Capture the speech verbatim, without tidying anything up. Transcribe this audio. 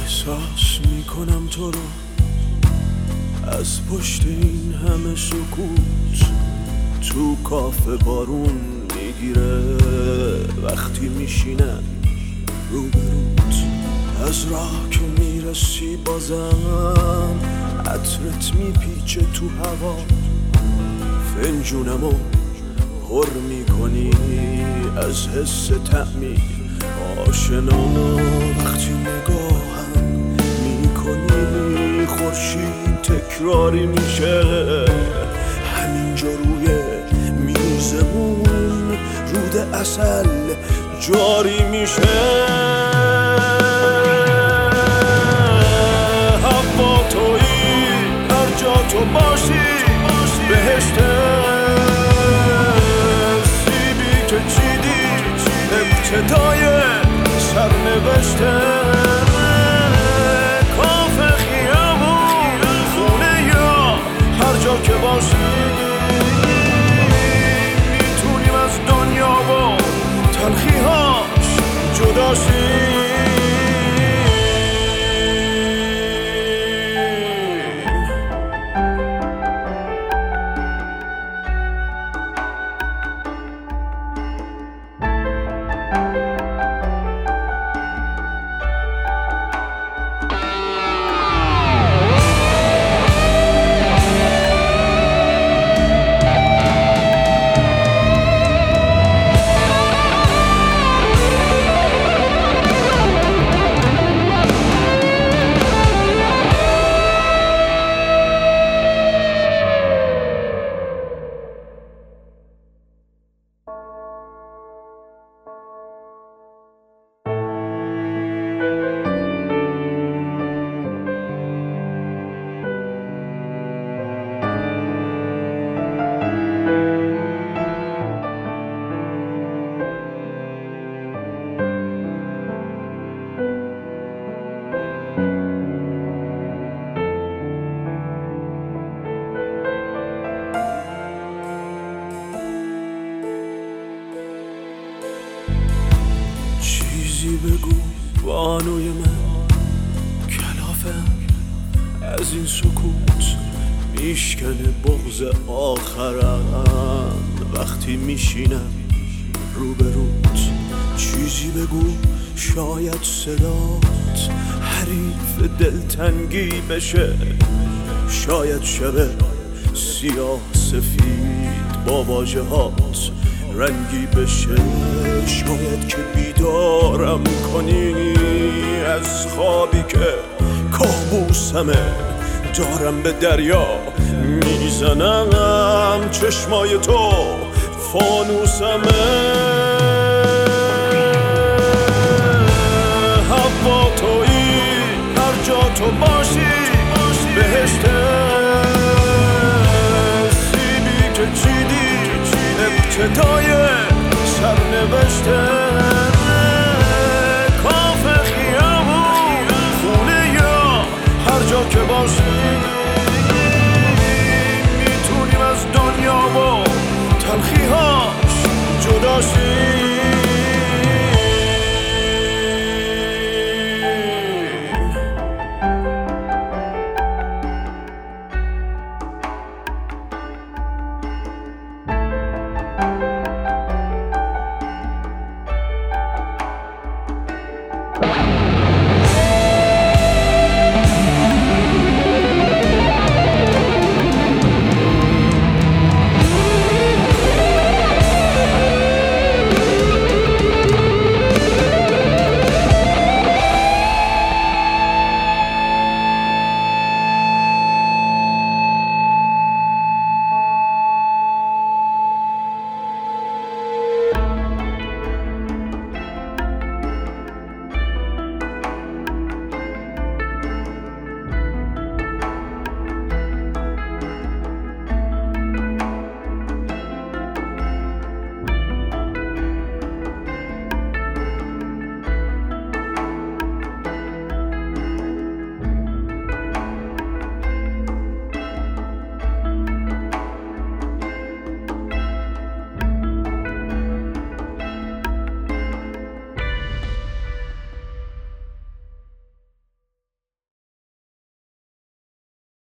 احساس میکنم تو رو از پشت این همه سکوت، تو کافه بارون میگیره وقتی میشینم روبروت. از راه که میرسی بازم عطرت میپیچه تو هوا، فنجونمو پر میکنی از حس طعمی آشنا. وقتی نگاهم میکنی خورشید تکراری میشه همینجا روی میزمون، رود عسل جاری میشه. هوا تویی هر جا تو باشی بهشت، سیبی که چیدی ابتدای سرنوشته. کافه خیابون خونه یا هر جا که باشی میتونیم از دنیا و تلخی‌هاش جدا شیم. چیزی بگو بانوی من، کلافم از این سکوت میشکنه بغض آخرم وقتی میشینم روبروت. چیزی بگو شاید صدات حریف دلتنگی بشه، شاید شبه سیاه سفید با واژه‌هات رنگی بشه، شاید که بیدارم کنی از خوابی که کابوسمه. دارم به دریا میزنم چشمای تو فانوسمه. هوا تویی هر جا تو باشی بهشت، سیبی که چیدی ابتدای سرنوشته.